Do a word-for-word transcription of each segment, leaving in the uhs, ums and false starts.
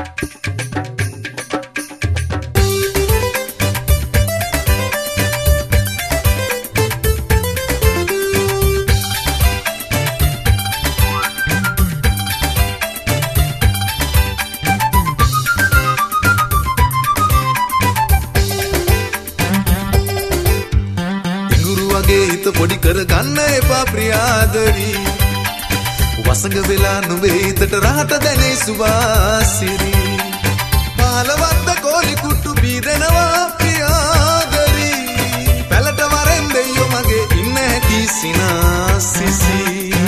පොඩි කර ගන්න එපා ප්‍රියාදරි වසඟ වෙලා නුඹේ හිතට රහට දැනේ සුවාසිරි පාලවත්ත කෝලි කුට්ටු බීරෙනවා ප්‍රියාදරි පැලට වරෙන් දෙයියෝ මගේ ඉන්න හැකි සිනාසිසි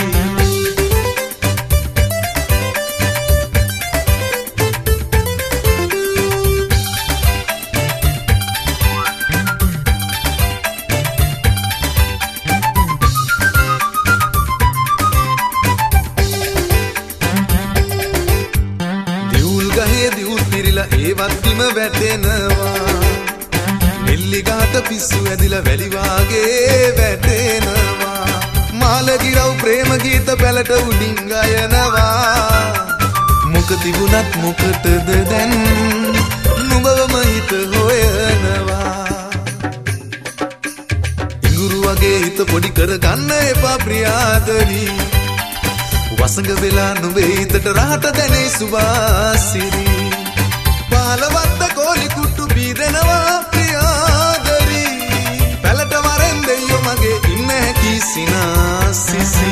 ඒවත්තිම වැටෙනවා නෙල්ලිගාට පිස්සු ඇදිලා වැලි වාගේ වැටෙනවා මාළගිරව් ප්‍රේම ගීත පැලට උඩින් ගයනවා මොක තිබුණත් මොකටද දැන් නුඹවම හිත හොයනවා ඉඟුරු වගේ හිත පොඩි කර ගන්න එපා ප්‍රියාදරි වසඟ වෙලා නුඹේ හිතට රහට දැනේ සුවාසිරි පාලවත්ත කෝලි කුට්ටු බීරෙනවා ප්‍රියාදරි පැලට වරෙන් දෙයියෝ මගේ ඉන්න හැකි සිනාසිසි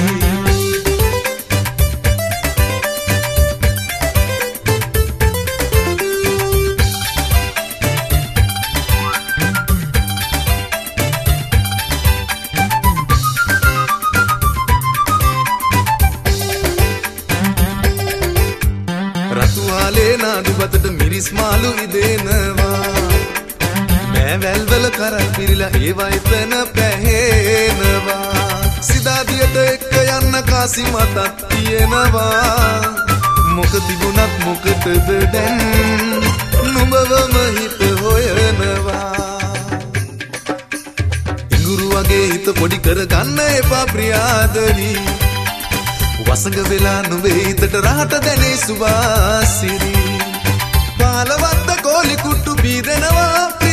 නාඩුබතට මිරිස් මාළු ඉදෙනවා මෑ වැල්වල කරල් පිරිලා ඒවා එතන පැහෙනවා සිතාදියට එක්ක යන්න කාසි මතක් තියෙනවා මොක තිබුණත් මොකටද දැන් නුඹවම හිත හොයනවා ඉඟුරු වගේ හිත පොඩි කර ගන්න එපා ප්‍රියාදරි වසඟ වෙලා නුඹේ හිතට රහට දැනේ සුවාසිරි පාලවත්ත කෝලි කුට්ටු බීරෙනවා